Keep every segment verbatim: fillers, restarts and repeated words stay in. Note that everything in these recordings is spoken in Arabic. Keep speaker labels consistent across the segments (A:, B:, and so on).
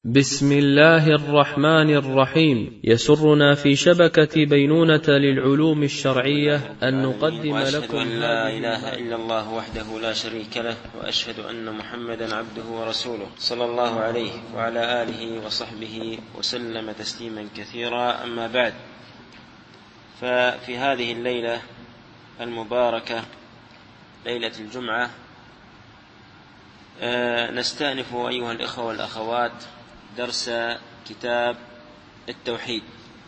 A: بسم الله الرحمن الرحيم. يسرنا في شبكة بينونة للعلوم الشرعية أن نقدم لكم
B: أن لا إله إلا الله وحده لا شريك له، وأشهد أن محمدا عبده ورسوله صلى الله عليه وعلى آله وصحبه وسلم تسليما كثيرا. أما بعد، ففي هذه الليلة المباركة ليلة الجمعة نستأنف أيها الإخوة والأخوات درس كتاب التوحيد.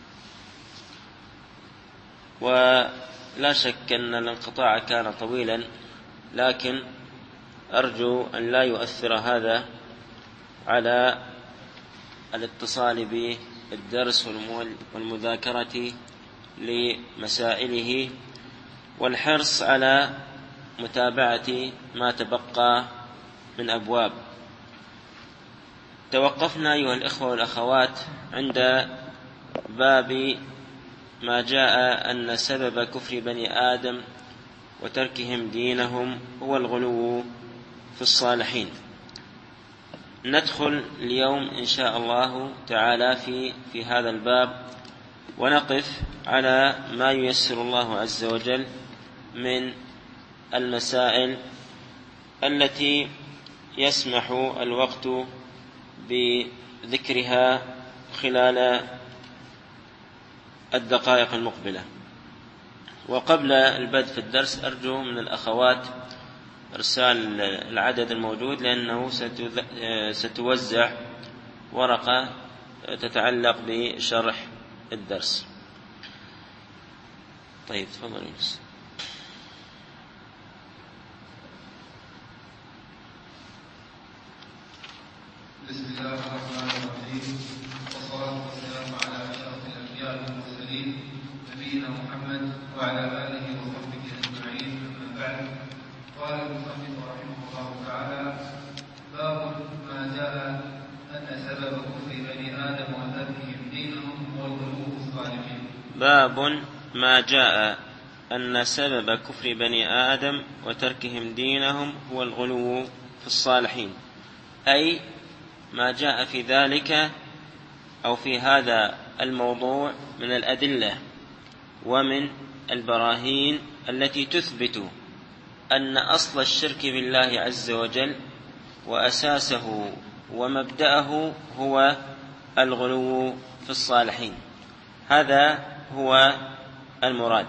B: ولا شك أن الانقطاع كان طويلا، لكن أرجو أن لا يؤثر هذا على الاتصال بالدرس والمذاكرة لمسائله والحرص على متابعة ما تبقى من أبواب. توقفنا أيها الإخوة والأخوات عند باب ما جاء أن سبب كفر بني آدم وتركهم دينهم هو الغلو في الصالحين. ندخل اليوم إن شاء الله تعالى في, في هذا الباب، ونقف على ما ييسر الله عز وجل من المسائل التي يسمح الوقت بذكرها خلال الدقائق المقبلة. وقبل البدء في الدرس أرجو من الأخوات إرسال العدد الموجود، لأنه ستوزع ورقة تتعلق بشرح الدرس. طيب تفضل يونس.
C: بسم الله الرحمن الرحيم، والصلاة والسلام على أشرف الأنبياء والمرسلين نبينا محمد وعلى آله وصحبه أجمعين. أما بعد، قال المصنف رحمه الله تعالى: باب ما جاء أن سبب كفر بني آدم وتركهم دينهم هو الغلو في الصالحين.
B: باب ما جاء أن سبب كفر بني آدم وتركهم دينهم هو الغلو في الصالحين، أي ما جاء في ذلك أو في هذا الموضوع من الأدلة ومن البراهين التي تثبت أن أصل الشرك بالله عز وجل وأساسه ومبدأه هو الغلو في الصالحين. هذا هو المراد.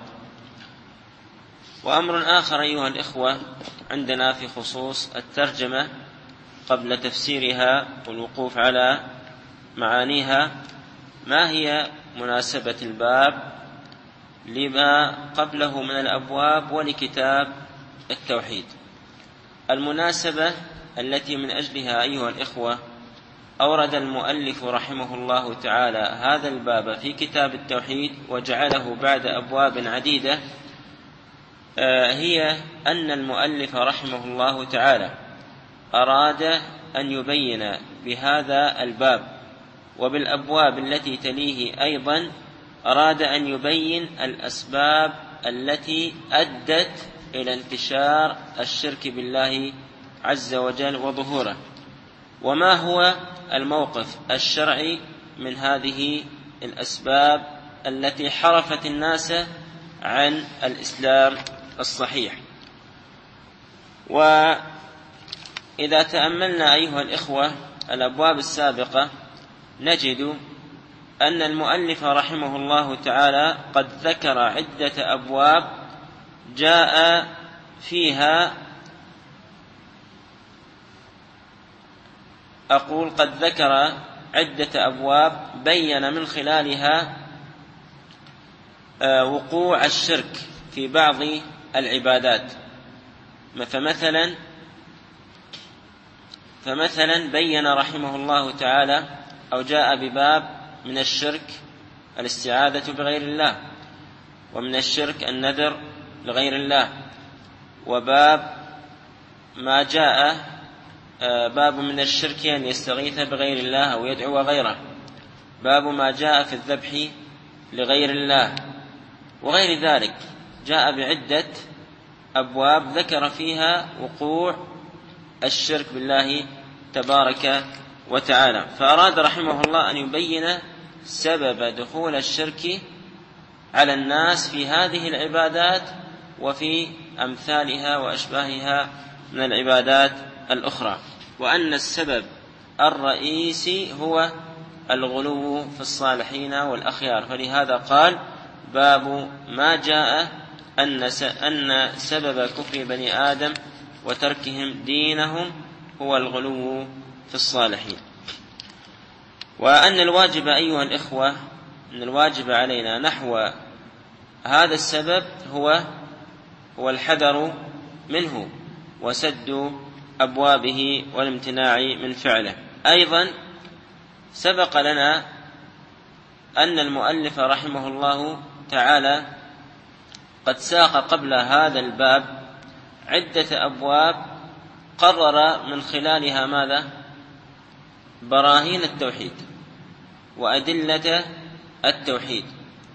B: وأمر آخر أيها الإخوة عندنا في خصوص الترجمة قبل تفسيرها والوقوف على معانيها: ما هي مناسبة الباب لما قبله من الأبواب ولكتاب التوحيد؟ المناسبة التي من أجلها أيها الإخوة أورد المؤلف رحمه الله تعالى هذا الباب في كتاب التوحيد وجعله بعد أبواب عديدة، هي أن المؤلف رحمه الله تعالى أراد أن يبين بهذا الباب وبالأبواب التي تليه أيضا أراد أن يبين الأسباب التي أدت إلى انتشار الشرك بالله عز وجل وظهوره، وما هو الموقف الشرعي من هذه الأسباب التي حرفت الناس عن الإسلام الصحيح. وإذا تأملنا أيها الإخوة الأبواب السابقة نجد أن المؤلف رحمه الله تعالى قد ذكر عدة أبواب جاء فيها أقول قد ذكر عدة أبواب بين من خلالها وقوع الشرك في بعض العبادات. فمثلا فمثلا بين رحمه الله تعالى أو جاء بباب من الشرك الاستعاذة بغير الله، ومن الشرك النذر لغير الله، وباب ما جاء باب من الشرك أن يستغيث بغير الله أو يدعو غيره، باب ما جاء في الذبح لغير الله، وغير ذلك. جاء بعدة أبواب ذكر فيها وقوع الشرك بالله تبارك وتعالى. فأراد رحمه الله أن يبين سبب دخول الشرك على الناس في هذه العبادات وفي أمثالها وأشباهها من العبادات الأخرى، وأن السبب الرئيسي هو الغلو في الصالحين والأخيار. فلهذا قال: باب ما جاء أن سبب كفر بني آدم وتركهم دينهم هو الغلو في الصالحين. وأن الواجب أيها الإخوة، أن الواجب علينا نحو هذا السبب هو هو الحذر منه وسد أبوابه والامتناع من فعله. أيضا سبق لنا أن المؤلف رحمه الله تعالى قد ساق قبل هذا الباب عدة أبواب قرر من خلالها ماذا؟ براهين التوحيد وأدلة التوحيد،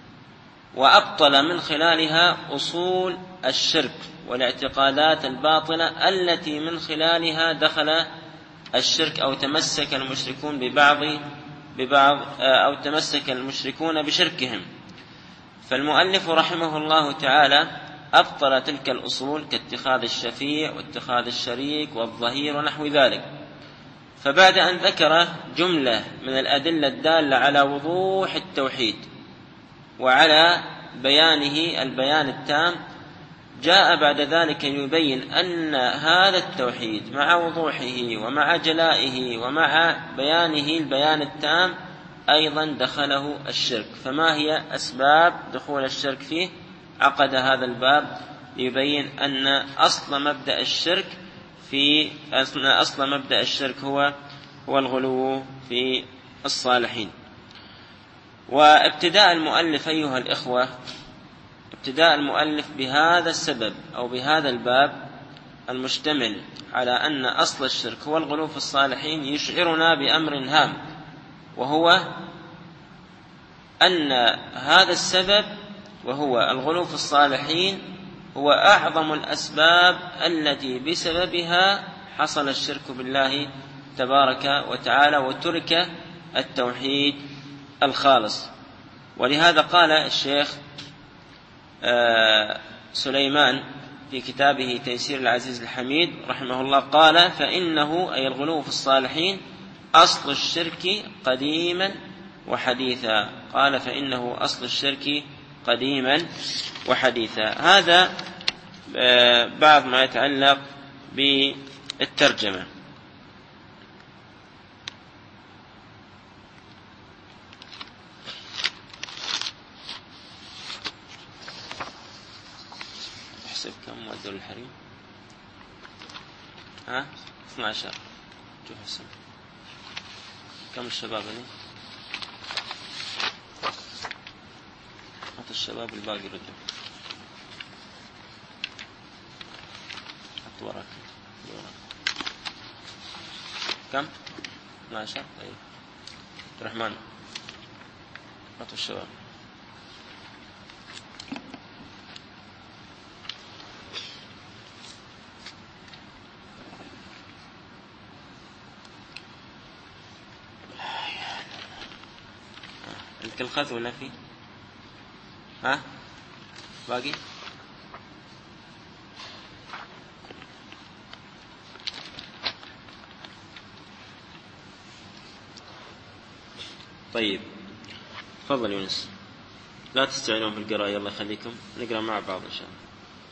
B: وأبطل من خلالها أصول الشرك والاعتقادات الباطلة التي من خلالها دخل الشرك أو تمسك المشركون ببعض ببعض أو تمسك المشركون بشركهم. فالمؤلف رحمه الله تعالى أبطل تلك الأصول كاتخاذ الشفيع واتخاذ الشريك والظهير ونحو ذلك. فبعد أن ذكر جملة من الأدلة الدالة على وضوح التوحيد وعلى بيانه البيان التام، جاء بعد ذلك يبين أن هذا التوحيد مع وضوحه ومع جلائه ومع بيانه البيان التام أيضا دخله الشرك. فما هي أسباب دخول الشرك فيه؟ عقد هذا الباب ليبين أن أصل مبدأ الشرك في أصل مبدأ الشرك هو هو الغلو في الصالحين. وابتداء المؤلف أيها الإخوة، ابتداء المؤلف بهذا السبب أو بهذا الباب المشتمل على أن أصل الشرك هو الغلو في الصالحين يشعرنا بأمر هام، وهو أن هذا السبب وهو الغلو في الصالحين هو أعظم الأسباب التي بسببها حصل الشرك بالله تبارك وتعالى وترك التوحيد الخالص. ولهذا قال الشيخ سليمان في كتابه تيسير العزيز الحميد رحمه الله قال: فإنه أي الغلو في الصالحين أصل الشرك قديما وحديثا. قال: فإنه أصل الشرك قديما وحديثا. هذا بعض ما يتعلق بالترجمة. احسب كم مؤدل الحريم؟ ها اثنا عشر. شوف السنة كم الشباب هذي؟ حط الشباب الباقي ردوا. حط وراك كم؟ اثنا عشر. طيب عبد الرحمن حط الشباب. عندك الخذ ولا في؟ ها باقي؟ طيب تفضل يونس، لا تستعجلون في القراءة، الله يخليكم نقرأ مع بعض إن شاء الله.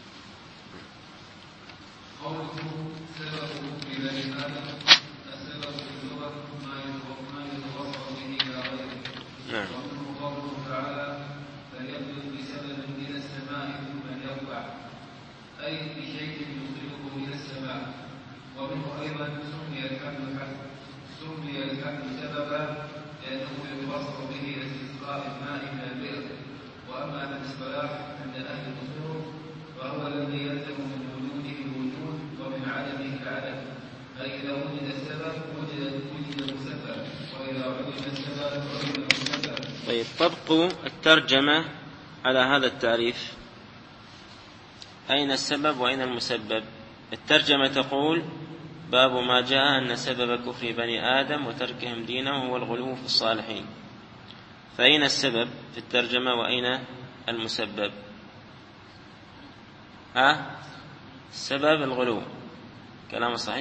C: قوله سبب في بني آدم، السبب في اللغة ما يتوصل به إلى غيره.
B: نعم.
C: ومنه قوله تعالى: فليبدو بسبب إلى السماء ثم ليرفع، أي بشيء يوصله إلى السماء. ومنه أيضا سمي الحبل حبل سمي الحبل سببا لأنه يتوصل به إلى استسقاء الماء من البئر. وأما بالاصطلاح عند أهل الأصول فهو الذي يلزم من وجوده الوجود ومن عدمه العدم، فإذا وجد السبب وجد وجد المسبب، وإذا عدم السبب عدم المسبب.
B: طيب طبقوا الترجمة على هذا التعريف. أين السبب وأين المسبب؟ الترجمة تقول: باب ما جاء أن سبب كفر بني آدم وتركهم دينه هو الغلو في الصالحين. فأين السبب في الترجمة وأين المسبب؟ ها؟ سبب الغلو كلام صحيح؟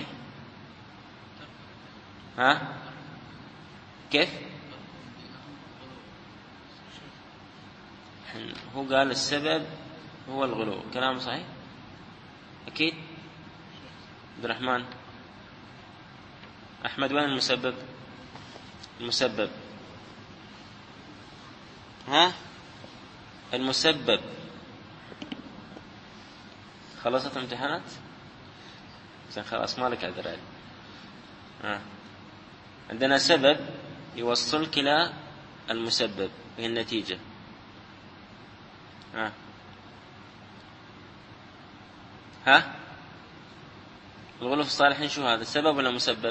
B: ها؟ كيف؟ هو قال السبب هو الغلو، كلام صحيح؟ أكيد؟ عبد الرحمن أحمد، وين المسبب؟ المسبب ها؟ المسبب خلصت الامتحانات؟ زين خلاص مالك عذر. ها عندنا سبب يوصلك إلى المسبب وهي النتيجة. ها ها الغلو في الصالحين شو هذا؟ سبب ولا مسبب؟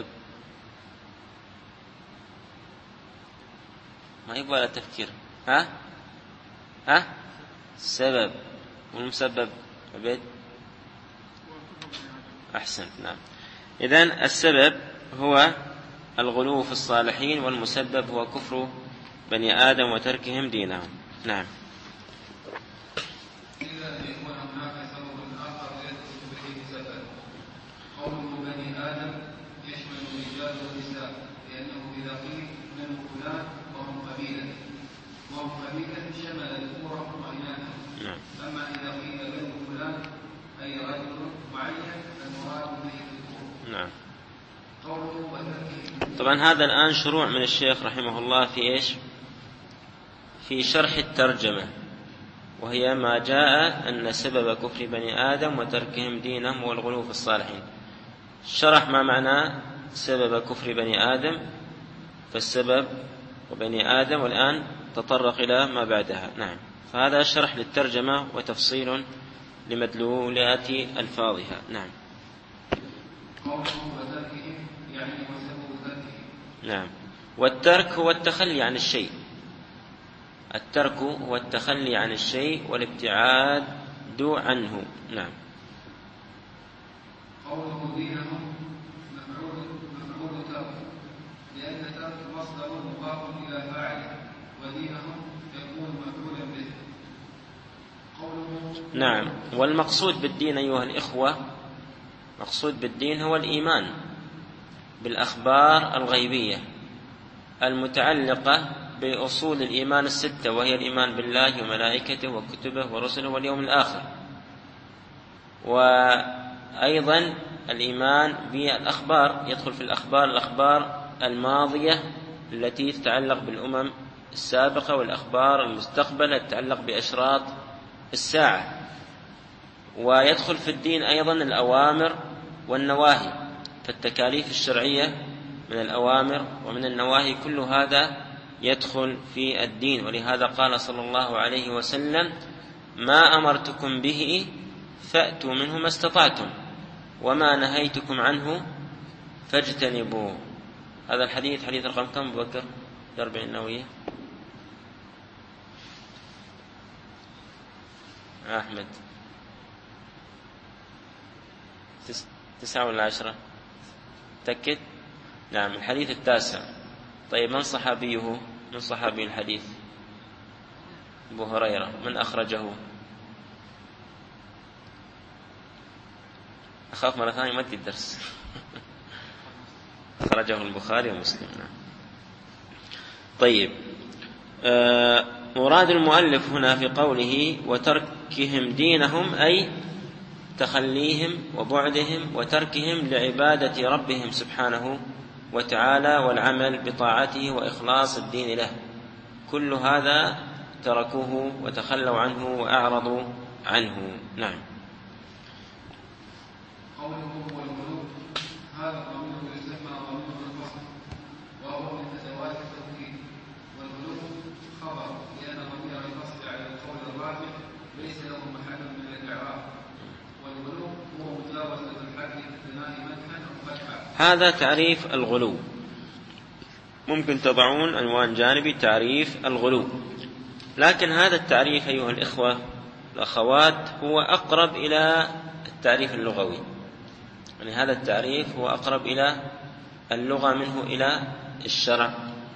B: ما يبغى له تفكير. ها ها سبب والمسبب عبيد أحسن. نعم. إذن السبب هو الغلو في الصالحين والمسبب هو كفر بني آدم وتركهم دينهم. نعم. نعم. طبعا هذا الآن شروع من الشيخ رحمه الله في إيش؟ في شرح الترجمة، وهي ما جاء أن سبب كفر بني آدم وتركهم دينهم هو الغلو في الصالحين. شرح ما معنى سبب كفر بني آدم، فالسبب وبني آدم، والآن تطرق إلى ما بعدها. نعم. فهذا شرح للترجمة وتفصيل لمدلولات ألفاظها. نعم. نعم. والترك هو التخلي عن الشيء. الترك هو التخلي عن الشيء والابتعاد عنه. نعم.
C: قوله دينهم مفعول مفعول ترك، لأن ترك مصدر مضاف إلى فاعله، ودينهم يكون مفعولا به. قوله
B: نعم. والمقصود بالدين أيها الإخوة، مقصود بالدين هو الإيمان بالأخبار الغيبية المتعلقة بأصول الإيمان الستة، وهي الإيمان بالله وملائكته وكتبه ورسله واليوم الآخر، وأيضا الإيمان بالأخبار، يدخل في الأخبار الأخبار الماضية التي تتعلق بالأمم السابقة، والأخبار المستقبلة تتعلق بأشراط الساعة. ويدخل في الدين أيضا الأوامر والنواهي، فالتكاليف الشرعية من الأوامر ومن النواهي كل هذا يدخل في الدين. ولهذا قال صلى الله عليه وسلم: ما أمرتكم به فأتوا منه ما استطعتم، وما نهيتكم عنه فاجتنبوه. هذا الحديث حديث رقم كم بكر؟ الأربعين النووية. أحمد تسعة ولا عشرة؟ تأكد. نعم. الحديث التاسع. طيب من صحابيه؟ من صحابي الحديث؟ أبو هريرة. من أخرجه؟ أخاف مرة ثانية ما تدي الدرس. أخرجه البخاري ومسلم. نعم. طيب، آه مراد المؤلف هنا في قوله وتركهم دينهم أي تخليهم وبعدهم وتركهم لعبادة ربهم سبحانه وتعالى والعمل بطاعته وإخلاص الدين له، كل هذا تركوه وتخلوا عنه وأعرضوا عنه. نعم.
C: قوله هو الغلو، هذا الضمير يسمى ضمير الفصل، وهو من أدوات التوكيد، والغلو خبر، لأن ضمير الفصل على القول الراجح ليس له محل من الإعراب، والغلو هو مجاوزة الحد بثناء مدحا أو فتحا.
B: هذا تعريف الغلو. ممكن تضعون عنوان جانبي تعريف الغلو، لكن هذا التعريف أيها الإخوة الأخوات هو أقرب إلى التعريف اللغوي، يعني هذا التعريف هو أقرب إلى اللغة منه إلى الشرع.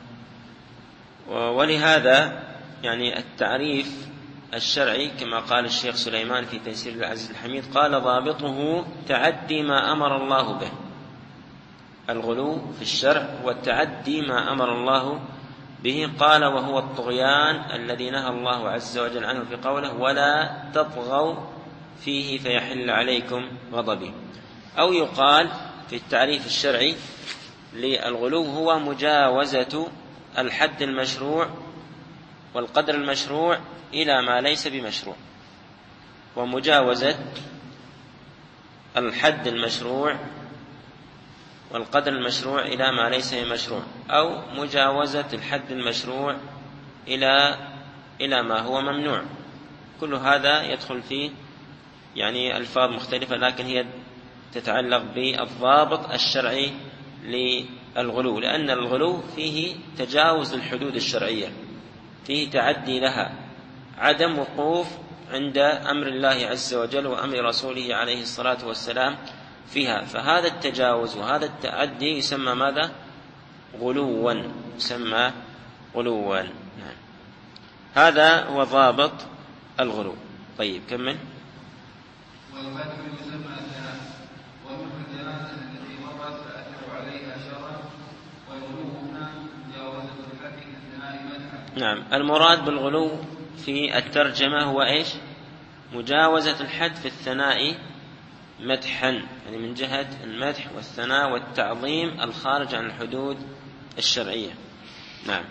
B: ولهذا يعني التعريف الشرعي كما قال الشيخ سليمان في تيسير العزيز الحميد قال ضابطه تعدي ما أمر الله به. الغلو في الشرع هو التعدي ما أمر الله به. قال وهو الطغيان الذي نهى الله عز وجل عنه في قوله ولا تطغوا فيه فيحل عليكم غضبي. أو يقال في التعريف الشرعي للغلو هو مجاوزة الحد المشروع والقدر المشروع إلى ما ليس بمشروع، ومجاوزة الحد المشروع والقدر المشروع إلى ما ليس بمشروع، أو مجاوزة الحد المشروع إلى إلى ما هو ممنوع. كل هذا يدخل فيه يعني ألفاظ مختلفة، لكن هي تتعلق بالضابط الشرعي للغلو، لأن الغلو فيه تجاوز الحدود الشرعية، فيه تعدي لها، عدم وقوف عند أمر الله عز وجل وأمر رسوله عليه الصلاة والسلام فيها. فهذا التجاوز وهذا التعدي يسمى ماذا؟ غلوا، يسمى غلوا. نعم. هذا هو ضابط الغلو. طيب كمل.
C: والقدر يسمى الثناء، ومنه الجنازة التي مرت فأثروا عليها شرا، والغلو هنا مجاوزة الحد في الثناء مدحا.
B: نعم، المراد بالغلو في الترجمة هو إيش؟ مجاوزة الحد في الثناء مدحا، يعني من جهة المدح والثناء والتعظيم الخارج عن الحدود الشرعية. نعم.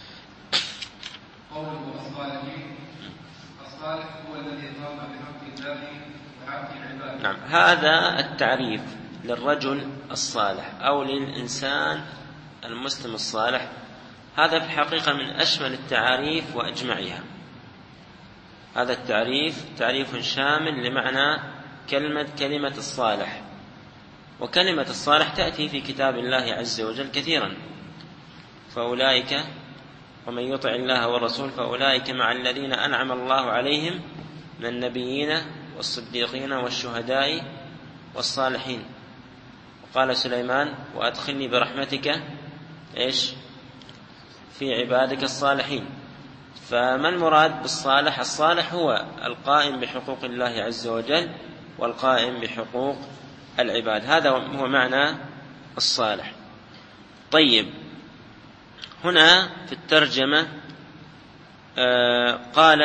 C: قوله الصالحين، الصالح هو الذي قام بحق الله وحق العباد.
B: نعم، هذا التعريف للرجل الصالح أو للإنسان المسلم الصالح، هذا في الحقيقة من أشمل التعاريف وأجمعها. هذا التعريف تعريف شامل لمعنى كلمة كلمة الصالح. وكلمة الصالح تأتي في كتاب الله عز وجل كثيرا، فأولئك ومن يطع الله والرسول فأولئك مع الذين أنعم الله عليهم من النبيين والصديقين والشهداء والصالحين. وقال سليمان وأدخلني برحمتك إيش في عبادك الصالحين. فما المراد بالصالح؟ الصالح هو القائم بحقوق الله عز وجل والقائم بحقوق العباد، هذا هو معنى الصالح. طيب، هنا في الترجمة آه قال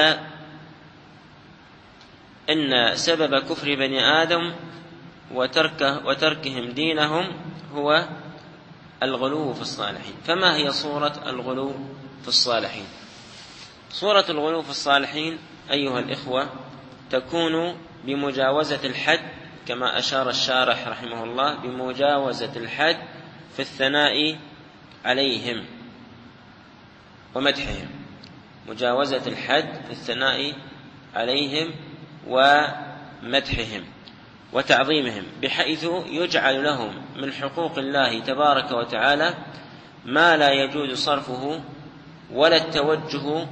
B: إن سبب كفر بني آدم وتركه وتركهم دينهم هو الغلو في الصالحين. فما هي صورة الغلو في الصالحين؟ صورة الغلو في الصالحين أيها الإخوة تكون بمجاوزة الحد، كما أشار الشارح رحمه الله، بمجاوزة الحد في الثناء عليهم ومدحهم، مجاوزة الحد في الثناء عليهم ومدحهم وتعظيمهم، بحيث يجعل لهم من حقوق الله تبارك وتعالى ما لا يجوز صرفه ولا التوجه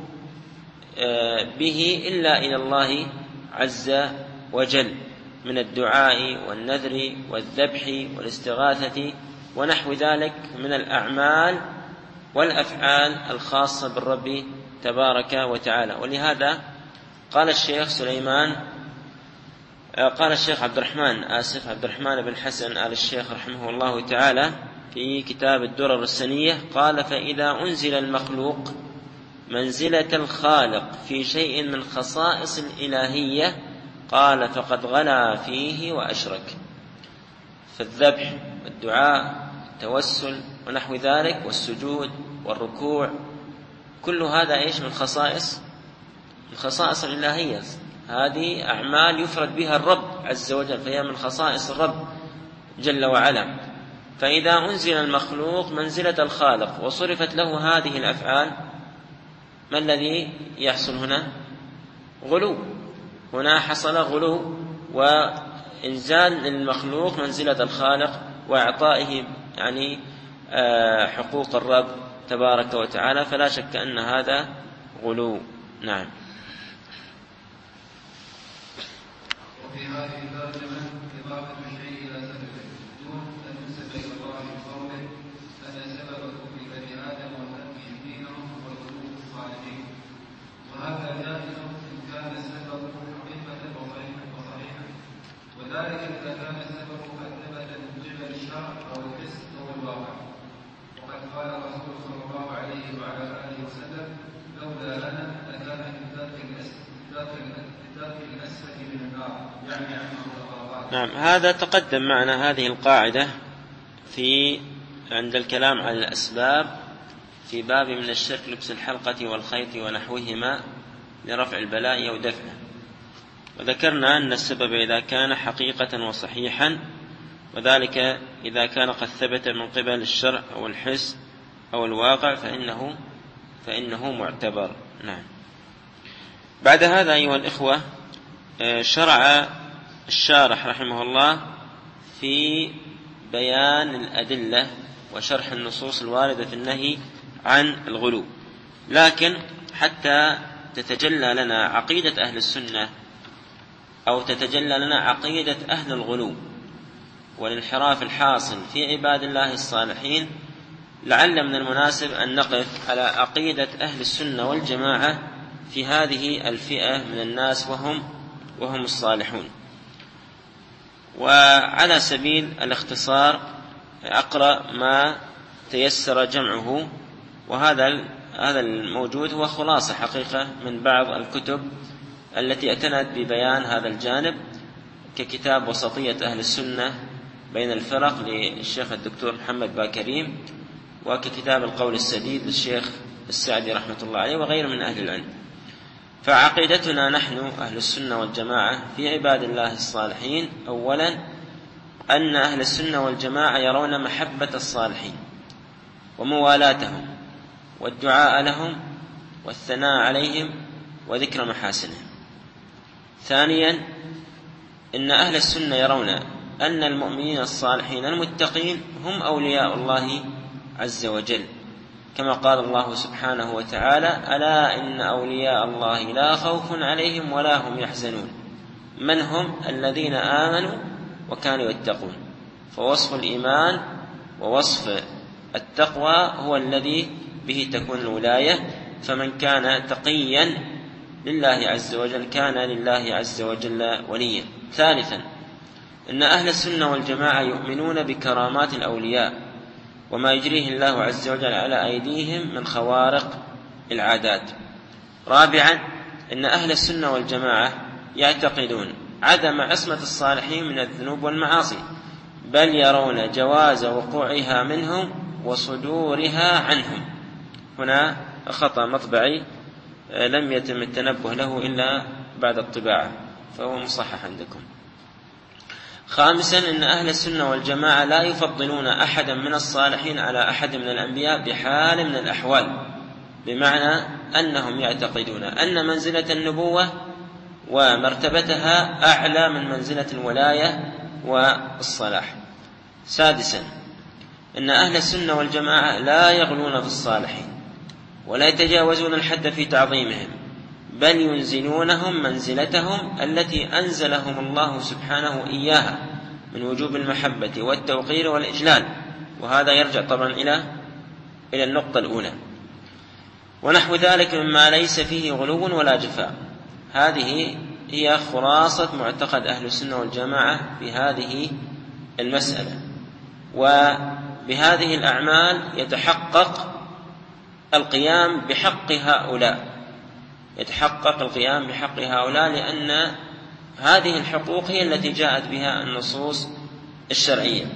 B: به إلا إلى الله عز وجل من الدعاء والنذر والذبح والاستغاثة ونحو ذلك من الأعمال والأفعال الخاصة بالرب تبارك وتعالى. ولهذا قال الشيخ سليمان قال الشيخ عبد الرحمن آسف عبد الرحمن بن حسن آل الشيخ رحمه الله تعالى في كتاب الدرر السنية قال فإذا أنزل المخلوق منزلة الخالق في شيء من خصائص الإلهية قال فقد غلا فيه وأشرك. فالذبح والدعاء التوسل ونحو ذلك والسجود والركوع كل هذا إيش من خصائص من خصائص الإلهية، هذه أعمال يفرد بها الرب عز وجل، فهي من خصائص الرب جل وعلا. فإذا أنزل المخلوق منزلة الخالق وصرفت له هذه الأفعال، ما الذي يحصل هنا؟ غلو. هنا حصل غلو وإنزال للمخلوق منزلة الخالق وإعطائه يعني حقوق الرب تبارك وتعالى، فلا شك أن هذا غلو. نعم.
C: وفي هذه الترجمة إضافة الشيء إلى سببه. عليه وعلى آله وسلم لولا أنا لكان في الدرك الأسفل من النار، يعني عنه.
B: نعم، هذا تقدم معنا هذه القاعدة في عند الكلام عن الأسباب في باب من الشرك لبس الحلقة والخيط ونحوهما لرفع البلاء أو دفعه. وذكرنا أن السبب إذا كان حقيقة وصحيحا، وذلك إذا كان قد ثبت من قبل الشرع أو الحس أو الواقع فإنه فإنه معتبر. نعم. بعد هذا أيها الإخوة شرع الشارح رحمه الله في بيان الأدلة وشرح النصوص الواردة في النهي عن الغلو، لكن حتى تتجلى لنا عقيدة أهل السنة أو تتجلى لنا عقيدة أهل الغلو والانحراف الحاصل في عباد الله الصالحين، لعل من المناسب أن نقف على عقيدة أهل السنة والجماعة في هذه الفئة من الناس وهم وهم الصالحون. وعلى سبيل الاختصار أقرأ ما تيسر جمعه، وهذا هذا الموجود هو خلاصة حقيقة من بعض الكتب التي اعتنت ببيان هذا الجانب، ككتاب وسطية أهل السنة بين الفرق للشيخ الدكتور محمد باكريم، وككتاب القول السديد للشيخ السعدي رحمة الله عليه وغير من أهل العلم. فعقيدتنا نحن أهل السنة والجماعة في عباد الله الصالحين أولا أن أهل السنة والجماعة يرون محبة الصالحين وموالاتهم والدعاء لهم والثناء عليهم وذكر محاسنهم. ثانيا إن أهل السنة يرون أن المؤمنين الصالحين المتقين هم أولياء الله عز وجل، كما قال الله سبحانه وتعالى: ألا إن أولياء الله لا خوف عليهم ولا هم يحزنون. من هم؟ الذين آمنوا وكانوا يتقون. فوصف الإيمان ووصف التقوى هو الذي به تكون الولاية، فمن كان تقيا لله عز وجل كان لله عز وجل وليا. ثالثا إن أهل السنة والجماعة يؤمنون بكرامات الأولياء وما يجريه الله عز وجل على أيديهم من خوارق العادات. رابعا إن أهل السنة والجماعة يعتقدون عدم عصمة الصالحين من الذنوب والمعاصي، بل يرون جواز وقوعها منهم وصدورها عنهم. هنا خطأ مطبعي لم يتم التنبه له إلا بعد الطباعة، فهو مصحح عندكم. خامسا إن أهل السنة والجماعة لا يفضلون أحدا من الصالحين على أحد من الأنبياء بحال من الأحوال، بمعنى أنهم يعتقدون أن منزلة النبوة ومرتبتها أعلى من منزلة الولاية والصلاح. سادسا إن أهل السنة والجماعة لا يغلون في الصالحين ولا يتجاوزون الحد في تعظيمهم، بل ينزلونهم منزلتهم التي أنزلهم الله سبحانه إياها من وجوب المحبة والتوقير والإجلال، وهذا يرجع طبعا إلى إلى النقطة الأولى. ونحو ذلك مما ليس فيه غلو ولا جفاء. هذه هي خلاصة معتقد أهل السنة والجماعة في هذه المسألة، وبهذه الأعمال يتحقق القيام بحق هؤلاء يتحقق القيام بحق هؤلاء لأن هذه الحقوق هي التي جاءت بها النصوص الشرعية،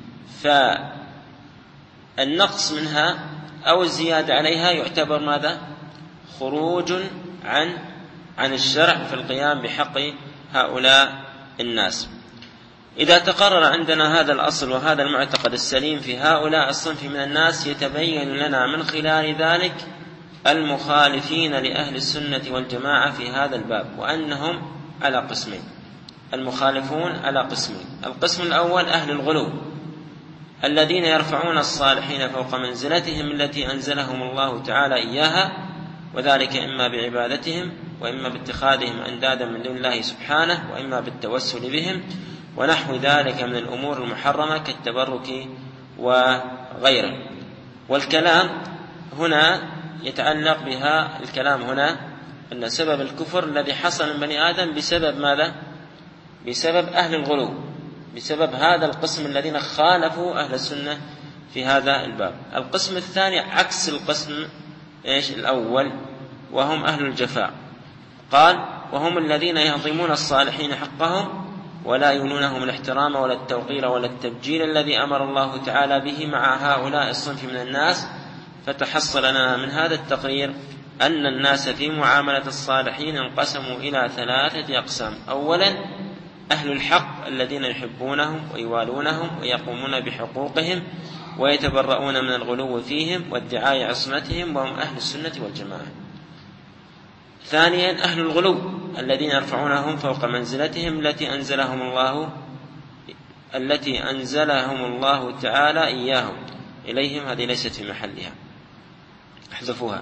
B: فالنقص منها أو الزيادة عليها يعتبر ماذا؟ خروج عن عن الشرع في القيام بحق هؤلاء الناس. إذا تقرر عندنا هذا الأصل وهذا المعتقد السليم في هؤلاء الصنف من الناس، يتبين لنا من خلال ذلك المخالفين لأهل السنة والجماعة في هذا الباب، وأنهم على قسمين. المخالفون على قسمين: القسم الأول أهل الغلو الذين يرفعون الصالحين فوق منزلتهم التي أنزلهم الله تعالى إياها، وذلك إما بعبادتهم وإما باتخاذهم أندادا من دون الله سبحانه وإما بالتوسل بهم ونحو ذلك من الأمور المحرمة كالتبرك وغيره. والكلام هنا يتعلق بها الكلام هنا أن سبب الكفر الذي حصل من بني آدم بسبب ماذا؟ بسبب أهل الغلو، بسبب هذا القسم الذين خالفوا أهل السنة في هذا الباب. القسم الثاني عكس القسم إيش الأول وهم أهل الجفاء. قال وهم الذين يهضمون الصالحين حقهم ولا ينونهم الاحترام ولا التوقير ولا التبجيل الذي أمر الله تعالى به مع هؤلاء الصنف من الناس. فتحصل لنا من هذا التقرير أن الناس في معاملة الصالحين انقسموا إلى ثلاثة أقسام. أولا أهل الحق الذين يحبونهم ويوالونهم ويقومون بحقوقهم ويتبرؤون من الغلو فيهم وادعاء عصمتهم وهم أهل السنة والجماعة. ثانيا أهل الغلو الذين يرفعونهم فوق منزلتهم التي أنزلهم الله التي أنزلهم الله تعالى إياهم إليهم، هذه ليست في محلها، احذفوها.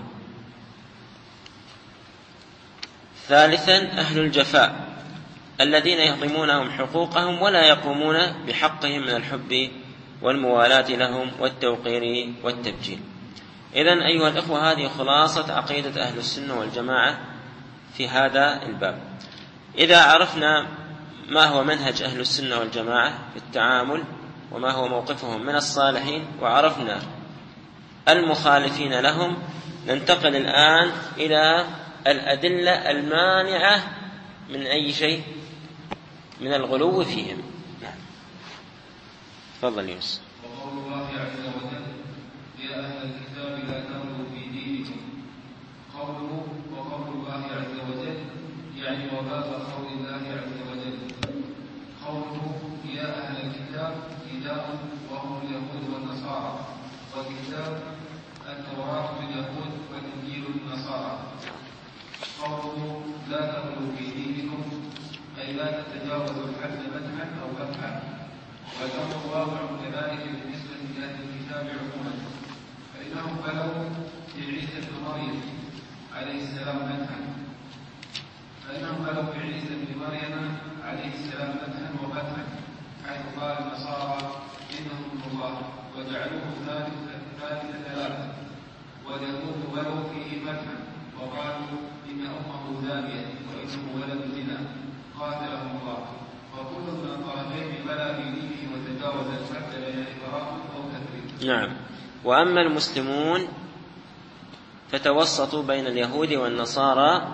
B: ثالثا أهل الجفاء الذين يهضمونهم حقوقهم ولا يقومون بحقهم من الحب والموالاة لهم والتوقير والتبجيل. إذن أيها الأخوة هذه خلاصة عقيدة أهل السنة والجماعة في هذا الباب. إذا عرفنا ما هو منهج أهل السنة والجماعة في التعامل وما هو موقفهم من الصالحين وعرفنا المخالفين لهم، ننتقل الآن إلى الأدلة المانعة من أي شيء من الغلو فيهم. نعم. تفضل يونس.
C: وقول الله عز وجل يا أهل الكتاب لا تغلوا في دينكم. قوله وقول الله عز وجل يعني وباب قول الله عز وجل. قوله يا أهل الكتاب كتاب وهم اليهود والنصارى، والكتاب التوراة باليهود والإنجيل النصارى. قوله لا تغلوا في دينكم أي لا تتجاوزوا الحد مدحا أو فتحا، والأمر واضح كذلك بالنسبة لأهل الكتاب عموما، فإنهم غلوا في عيسى بن مريم عليه السلام مدحا فإنهم غلوا في عيسى بن مريم عليه السلام مدحا وفتحا، حيث قال النصارى إنه ابن الله وجعلوه ثالث ثالث ثلاثة، واليهود غلوا فيه مدحا وقالوا إن أمه زانية وإنه ولد زنا قاتلهم الله. وكل من الطرفين بلى في دينه وتجاوز الحد بين إكرام أو تكريم.
B: نعم. وأما المسلمون فتوسطوا بين اليهود والنصارى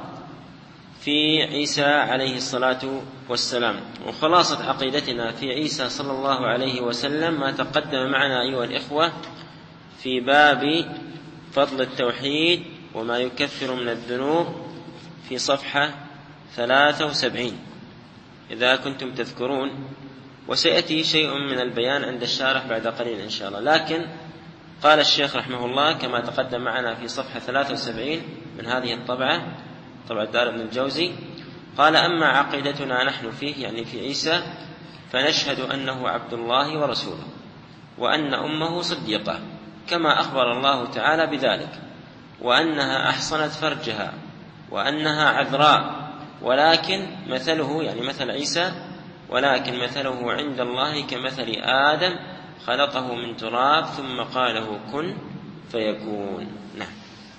B: في عيسى عليه الصلاة والسلام. وخلاصة عقيدتنا في عيسى صلى الله عليه وسلم ما تقدم معنا أيها الإخوة في باب فضل التوحيد وما يكفر من الذنوب في صفحة ثلاثة وسبعين إذا كنتم تذكرون، وسيأتي شيء من البيان عند الشارح بعد قليل إن شاء الله. لكن قال الشيخ رحمه الله كما تقدم معنا في صفحة ثلاثة وسبعين من هذه الطبعة، طبعة دار ابن الجوزي، قال أما عقيدتنا نحن فيه يعني في عيسى فنشهد أنه عبد الله ورسوله وأن أمه صديقة كما أخبر الله تعالى بذلك، وأنها أحصنت فرجها وأنها عذراء، ولكن مثله يعني مثل عيسى ولكن مثله عند الله كمثل آدم خلقه من تراب ثم قاله كن فيكون. نعم.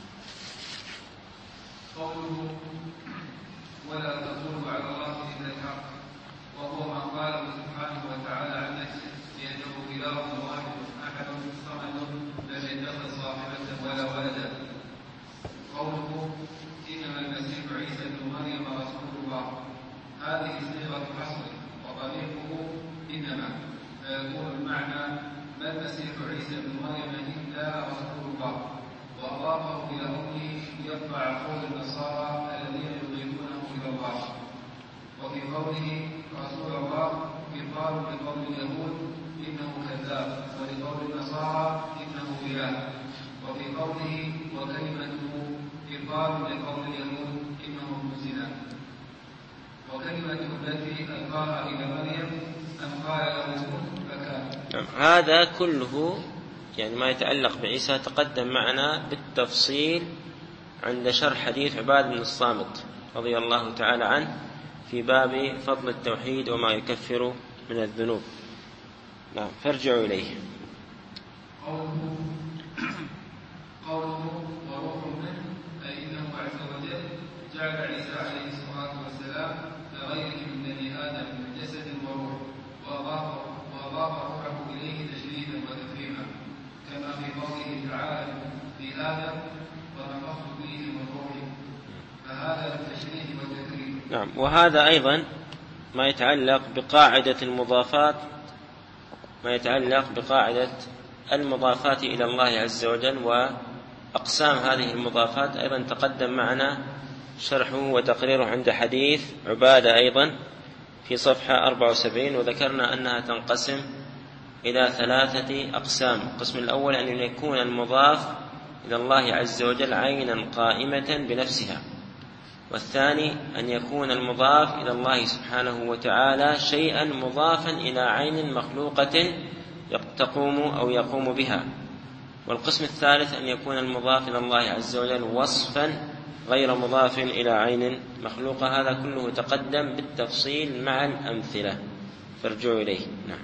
C: قوله ولا تقولوا على الله إلا الحق، وهو ما قاله سبحانه وتعالى عن نفسه لأنه إله واحد أحد صمد لم يتخذ صاحبة ولا ولدا. قوله إنما المسيح عيسى بن مريم رسول الله، هذه صيغة حصر وطريقه إنما، فيكون المعنى ما المسيح عيسى بن مريم إلا رسول الله، وأضافه إلى أمه يقطع قول النصارى الذين يضيفونه إلى الله. وفي قوله رسول الله يقال لقول اليهود إنه كذاب، ولقول النصارى إنه إله. وفي قوله وكلمته يقال لقول اليهود إنه ابن زنا. وكلمته التي ألقاها إلى مريم أن قال له كن فكان.
B: هذا كله يعني ما يتعلق بعيسى تقدم معنا بالتفصيل عند شرح حديث عباد بن الصامت رضي الله تعالى عنه في باب فضل التوحيد وما يكفر من الذنوب. نعم، فارجعوا إليه.
C: قوله قوله وروح منه أي إنه عز وجل جعل عيسى عليه الصلاة والسلام كغيره من بني آدم من جسد وروح، وأضاف وأضاف روحه إليه تشريفا وتكريما، كما في قوله تعالى في آدم ومن وهذا للتشريف والتكريم.
B: نعم. وهذا أيضا ما يتعلق بقاعدة المضافات ما يتعلق بقاعدة المضافات إلى الله عز وجل وأقسام هذه المضافات، أيضا تقدم معنا شرحه وتقريره عند حديث عبادة أيضا في صفحة أربعة وسبعين، وذكرنا أنها تنقسم إلى ثلاثة أقسام. القسم الأول أن يكون المضاف إلى الله عز وجل عينا قائمة بنفسها، والثاني أن يكون المضاف إلى الله سبحانه وتعالى شيئا مضافا إلى عين مخلوقة تقوم أو يقوم بها، والقسم الثالث أن يكون المضاف إلى الله عز وجل وصفا غير مضاف إلى عين مخلوقة. هذا كله تقدم بالتفصيل مع الأمثلة، فارجعوا إليه. نعم.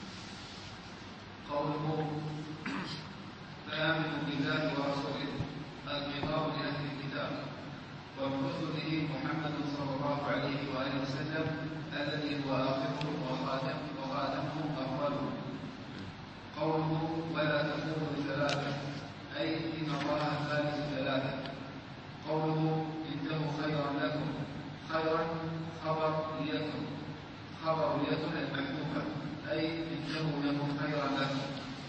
C: قوله فآمنوا بالله ورسوله الخطاب لأهل الكتاب، والمقصود به محمد صلى الله عليه وآله وسلم الذي هو آخره وخاتمه أفضله. قوله ولا تكونوا ثلاثة أي إن الله ثالث ثلاثة. قوله انتهوا خيرا لكم، خيرا خبر ليكن، خبر ليكن المحذوفة أي انتهوا لكم خيرا لكم.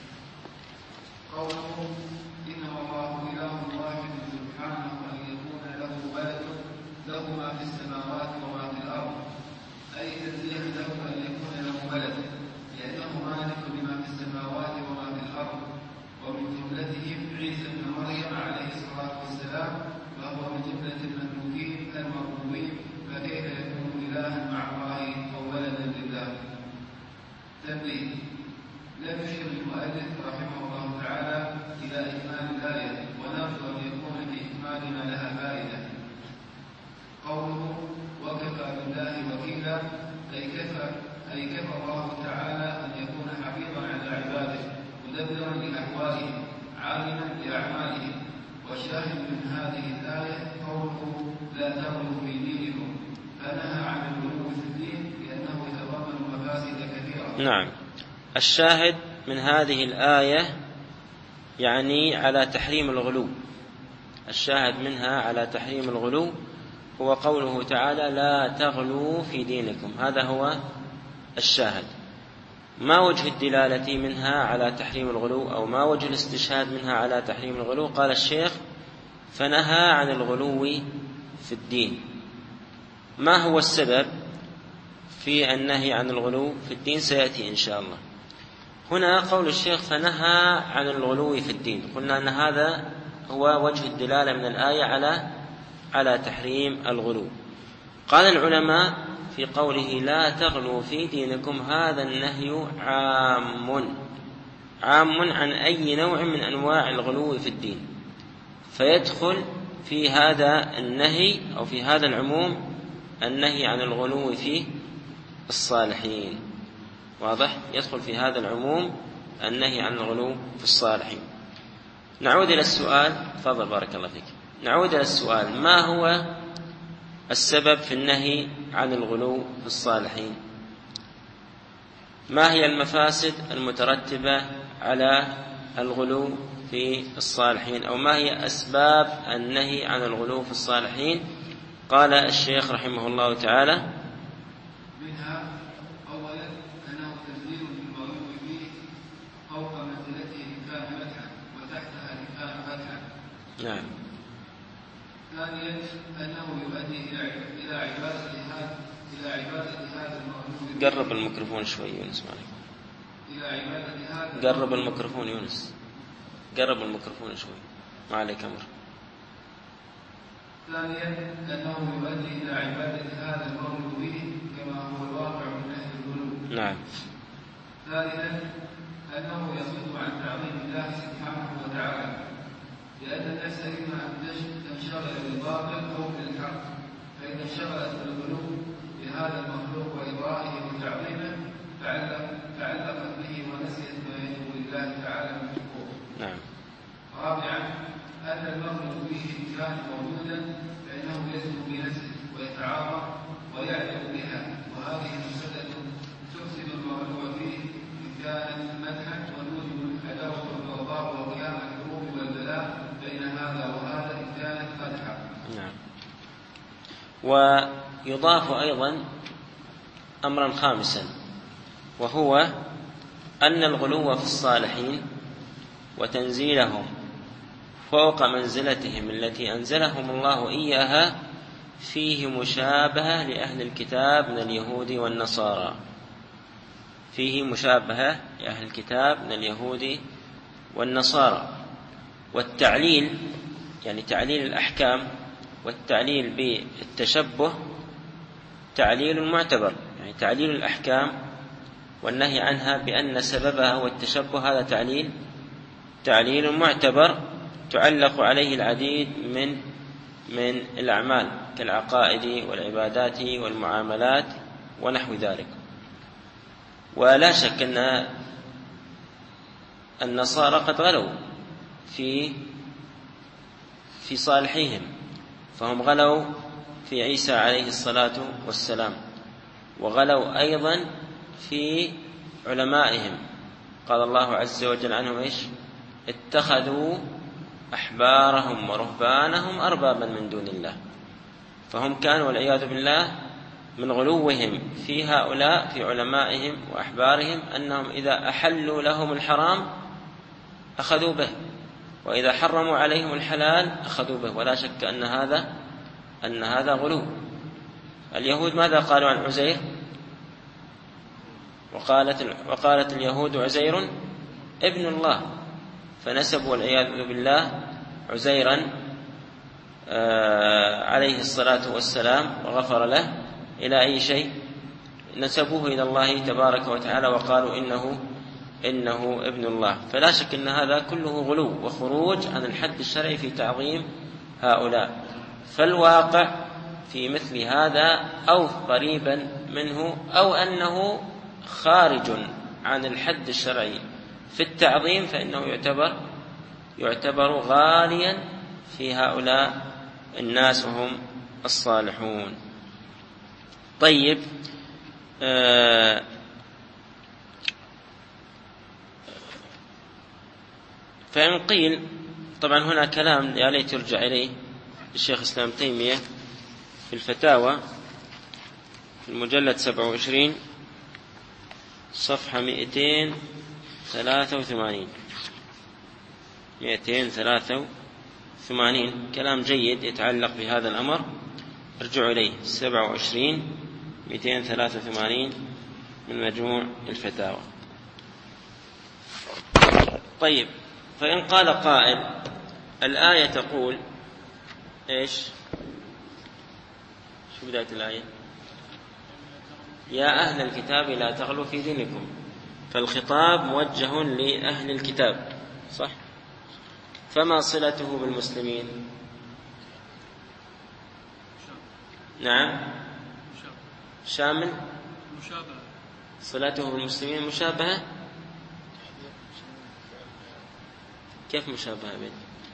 C: قوله إنما الله إله واحد سبحانه أن يكون له ولد له ما في السماوات وما في الأرض، أي تنزيه له أن يكون له ولد لأنه مالك لما في السماوات وما في الأرض، ومن جملتهم عيسى بن مريم عليه الصلاة والسلام، وهو من جملة المملوكين المربوبين، فكيف يكون إلها مع الله أو ولدا لله؟ تنبيه: لم يشر المؤلف رحمه الله تعالى إلى إكمال الآية، ونرجو أن يكون في إكمالنا لها فائدة. قوله وكفى بالله وكيلا أي كفى أي كفى الله تعالى أن يكون حفيظا على عباده مدبرا لأحوالهم عالما بأعمالهم. والشاهد من هذه الآية قوله لا تغلوا في دينكم، فنهى عن الغلو في الدين لأنه يتضمن مفاسد كثيرة.
B: نعم. الشاهد من هذه الآية يعني على تحريم الغلو، الشاهد منها على تحريم الغلو هو قوله تعالى لا تغلوا في دينكم، هذا هو الشاهد. ما وجه الدلالة منها على تحريم الغلو، أو ما وجه الاستشهاد منها على تحريم الغلو؟ قال الشيخ فنهى عن الغلو في الدين. ما هو السبب في النهي عن الغلو في الدين؟ سيأتي إن شاء الله. هنا قول الشيخ فنهى عن الغلو في الدين، قلنا أن هذا هو وجه الدلالة من الآية على على تحريم الغلو. قال العلماء في قوله لا تغلوا في دينكم هذا النهي عام عام عن أي نوع من أنواع الغلو في الدين، فيدخل في هذا النهي أو في هذا العموم النهي عن الغلو في الصالحين. واضح؟ يدخل في هذا العموم النهي عن الغلو في الصالحين. نعود إلى السؤال. تفضل بارك الله فيك. نعود إلى السؤال: ما هو السبب في النهي عن الغلو في الصالحين؟ ما هي المفاسد المترتبة على الغلو في الصالحين، أو ما هي أسباب النهي عن الغلو في الصالحين؟ قال الشيخ رحمه الله تعالى:
C: منها أولا أنه تنزيل بالمغلوب فيه فوق منزلته إن كان مدحا وتحتها إن كان فتحا.
B: نعم.
C: ثانيا أنه يؤدي إلى عبادة هذا إلى عبادة هذا المغلوب.
B: قرب الميكروفون شوي يونس معك.
C: إلى عبادة هذا.
B: قرب الميكروفون يونس. قرب الميكروفون شوي. ما عليك أمر.
C: ثانيا أنه يؤدي إلى عبادة هذا المغلوب به كما هو الواقع من أهل الغلو.
B: نعم.
C: ثالثا أنه يصد عن تعظيم الله سبحانه وتعالى، لأن النفس إما أن تنشغل بالباطل أو بالحق، فإذا انشغلت بالغلو بهذا المخلوق وإضاءه وتعظيمه تعلقت به ونسيت ما يجب لله تعالى من حقوقه.
B: نعم.
C: رابعا أن المغلوب به إن كان موجودا فإنه يزن بنفسه ويتعاظم ويعلم بها، وهذه المسألة تفسد المغلوب فيه إن كان مدحا وتوجب العداوة والبغضاء وقيام الحروب والبلاء بين هذا وهذا إن كانت فتحا.
B: نعم. ويضاف أيضا أمرا خامسا، وهو أن الغلو في الصالحين وتنزيلهم فوق منزلتهم التي أنزلهم الله إياها فيه مشابهة لأهل الكتاب من اليهود والنصارى، فيه مشابهة لأهل الكتاب من اليهود والنصارى. والتعليل يعني تعليل الأحكام والتعليل بالتشبه تعليل معتبر، يعني تعليل الأحكام والنهي عنها بأن سببها هو التشبه، هذا تعليل تعليل معتبر تعلق عليه العديد من من الأعمال كالعقائد والعبادات والمعاملات ونحو ذلك. ولا شك أن النصارى قد غلوا في في صالحيهم، فهم غلوا في عيسى عليه الصلاة والسلام، وغلوا أيضا في علمائهم. قال الله عز وجل عنهم إيش؟ اتخذوا أحبارهم ورهبانهم أربابا من دون الله. فهم كانوا والعياذ بالله من غلوهم في هؤلاء في علمائهم وأحبارهم أنهم إذا أحلوا لهم الحرام أخذوا به، وإذا حرموا عليهم الحلال أخذوا به. ولا شك أن هذا أن هذا غلو. اليهود ماذا قالوا عن عزير؟ وقالت وقالت اليهود عزير ابن الله، فنسبوا والعياذ بالله عزيرا عليه الصلاة والسلام وغفر له إلى أي شيء؟ نسبوه إلى الله تبارك وتعالى وقالوا إنه إنه ابن الله. فلا شك أن هذا كله غلو وخروج عن الحد الشرعي في تعظيم هؤلاء. فالواقع في مثل هذا أو قريبا منه أو أنه خارج عن الحد الشرعي في التعظيم، فإنه يعتبر يعتبر غاليا في هؤلاء الناس وهم الصالحون. طيب، آه فإن قيل، طبعا هنا كلام يا ليت يرجع إليه الشيخ الإسلام تيمية في الفتاوى في المجلد سبعة وعشرين صفحة مئتين ثلاثة وثمانين مئتين ثلاثة وثمانين، كلام جيد يتعلق بهذا الأمر، ارجعوا إليه سبعة وعشرين مئتين ثلاثة وثمانين من مجموع الفتاوى. طيب، فإن قال قائل الآية تقول إيش؟ شو بداية الآية؟ يا أهل الكتاب لا تغلوا في دينكم، فالخطاب موجه لأهل الكتاب، صح؟ فما صلته بالمسلمين؟ نعم، شامل، صلته بالمسلمين مشابهة. كيف مشابهة بين؟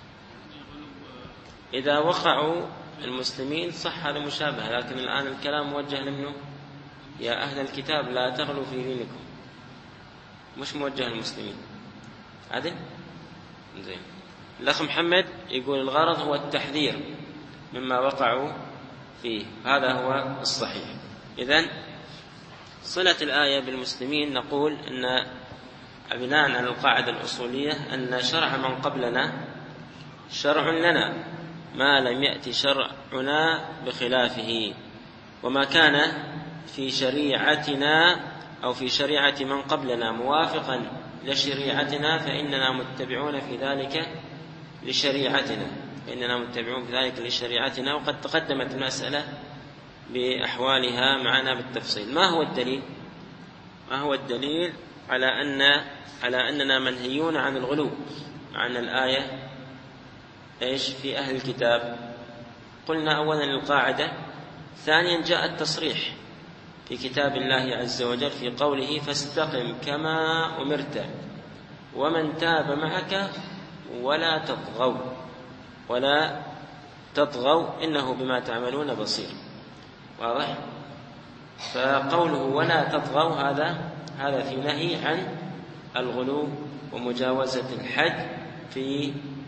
B: إذا وقعوا المسلمين صح هذا مشابهة، لكن الآن الكلام موجه لمنه؟ يا أهل الكتاب لا تغلوا في دينكم، مش موجه للمسلمين. عدل؟ زين. الأخ محمد يقول الغرض هو التحذير مما وقعوا فيه، هذا هو الصحيح. إذن صلة الآية بالمسلمين نقول أن بناء على القاعدة الأصولية أن شرع من قبلنا شرع لنا ما لم يأتي شرعنا بخلافه، وما كان في شريعتنا أو في شريعة من قبلنا موافقا لشريعتنا فإننا متبعون في ذلك لشريعتنا فإننا متبعون في ذلك لشريعتنا. وقد تقدمت المسألة بأحوالها معنا بالتفصيل. ما هو الدليل؟ ما هو الدليل على أن على أننا منهيون عن الغلو؟ عن الآية إيش في أهل الكتاب؟ قلنا أولا القاعدة، ثانيا جاء التصريح في كتاب الله عز وجل في قوله فاستقم كما أمرت ومن تاب معك ولا تطغوا ولا تطغوا إنه بما تعملون بصير. واضح؟ فقوله ولا تطغوا هذا هذا في نهي عن الغلو ومجاوزة الحد في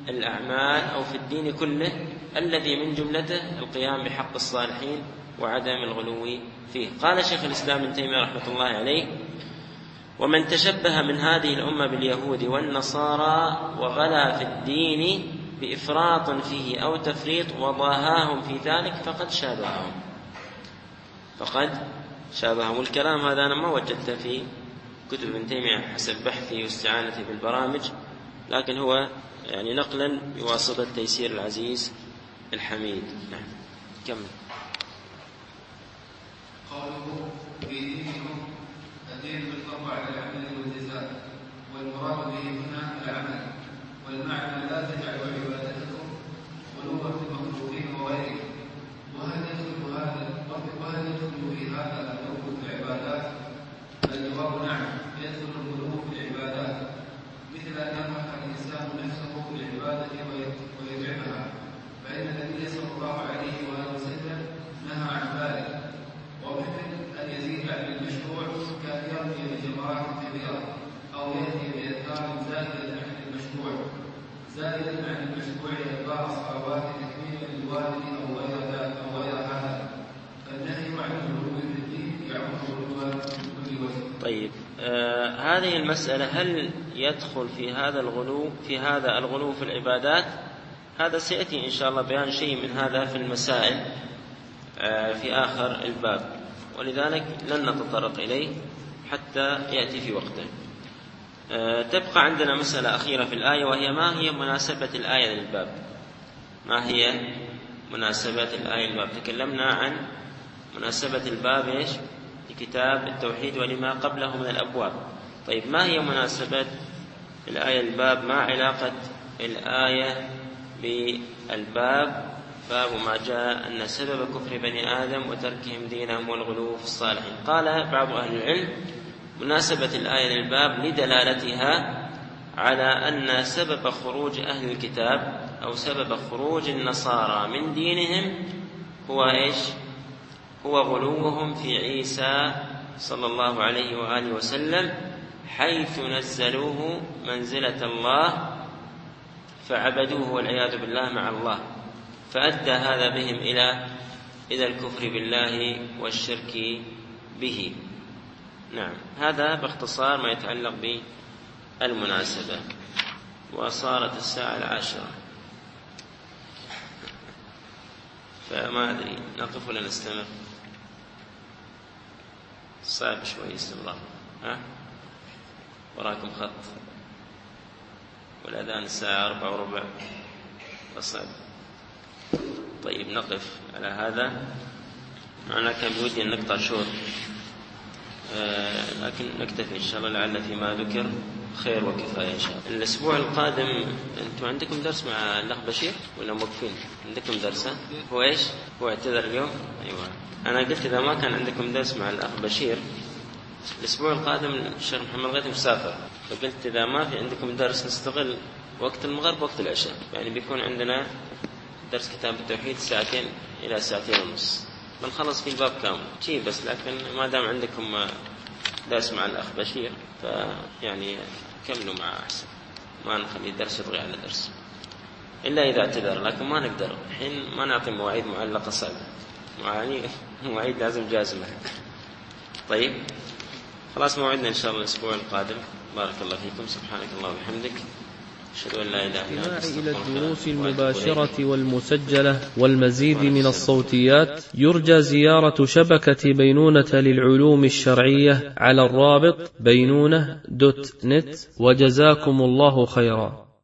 B: الأعمال أو في الدين كله الذي من جملته القيام بحق الصالحين وعدم الغلو فيه. قال شيخ الإسلام ابن تيمية رحمة الله عليه: ومن تشبه من هذه الأمة باليهود والنصارى وغلا في الدين بإفراط فيه أو تفريط وضاهاهم في ذلك فقد شابههم فقد شابههم. والكلام هذا أنا ما وجدته في كتب ابن تيمية حسب بحثي واستعانتي بالبرامج، لكن هو يعني نقلا بواسطة تيسير العزيز الحميد. نعم كمل.
C: قوله في دينكم الدين بالطبع على العمل والجزاء، والمراد به هنا العمل، والمعنى لا تجعلوا عبادتكم غلوا في المخلوقين وغيرهم. وهل يدخل هذا وهل يدخل في هذا الغلو في العبادات؟ الجواب نعم، يدخل الغلو في العبادات، مثل أن يمنح الإنسان نفسه بالعبادة ويتعبها، فإن النبي صلى الله عليه وآله وسلم نهى عن ذلك. ومثل أن يزيد عن المشروع كأن يرمي بجمرات كبيرة أو يأتي بأذكار زائدة عن المشروع زائدة عن المشروع أدبار الصلوات تكميلا للوالد أو غير ذلك أو غير هذا، فالنهي عن الغلو في الدين يعم غلوا من كل وجه.
B: طيب آه هذه المسألة هل يدخل في هذا الغلو في هذا الغلو في العبادات؟ هذا سيأتي إن شاء الله بيان شيء من هذا في المسائل آه في آخر الباب، ولذلك لن نتطرق إليه حتى يأتي في وقته. آه تبقى عندنا مسألة أخيرة في الآية، وهي ما هي مناسبة الآية للباب. ما هي مناسبة الآية للباب؟ تكلمنا عن مناسبة الباب إيش؟ لكتاب التوحيد ولما قبله من الأبواب. طيب ما هي مناسبة الآية للباب؟ ما علاقة الآية بالباب؟ باب ما جاء أن سبب كفر بني آدم وتركهم دينهم والغلو في الصالحين. قال بعض أهل العلم: مناسبة الآية للباب لدلالتها على أن سبب خروج أهل الكتاب أو سبب خروج النصارى من دينهم هو إيش؟ هو غلوهم في عيسى صلى الله عليه وآله وسلم، حيث نزلوه منزلة الله فعبدوه والعياذ بالله مع الله، فأدى هذا بهم إلى إلى الكفر بالله والشرك به. نعم هذا باختصار ما يتعلق بالمناسبة. وصارت الساعة العاشرة، فما أدري نقف ولا نستمر؟ صعب شوي استمرار. ها وراكم خط والأذان الساعة أربعة وربع فصعب. طيب نقف على هذا. معنا كان بودي أن نقطع شوط آه لكن نكتفي إن شاء الله، لعل فيما ذكر خير وكفاية إن شاء الله. الأسبوع القادم أنتم عندكم درس مع الأخ بشير ولا موقفين؟ عندكم درس؟ هو إيش؟ هو اعتذر اليوم؟ أيوة أنا قلت إذا ما كان عندكم درس مع الأخ بشير الأسبوع القادم الشيخ محمد غيث مسافر، فقلت إذا ما في عندكم درس نستغل وقت المغرب وقت العشاء، يعني بيكون عندنا درس كتاب التوحيد ساعتين إلى ساعتين ونص، بنخلص في الباب كامل شيء بس. لكن ما دام عندكم درس مع الأخ بشير فيعني كملوا معه أحسن، ما نخلي الدرس يضغي على درس إلا إذا اعتذر، لكن ما نقدر الحين ما نعطي مواعيد معلقة صعبة، معاني مواعيد لازم جازمة. طيب خلاص موعدنا إن شاء الله الأسبوع القادم. بارك الله فيكم، سبحانك الله وبحمدك، أشهد أن لا إله إلا أنت.
A: إلى الدروس المباشرة والمسجلة والمزيد من الصوتيات يرجى زيارة شبكة بينونة للعلوم الشرعية على الرابط بينونة دوت نت، وجزاكم الله خيرا.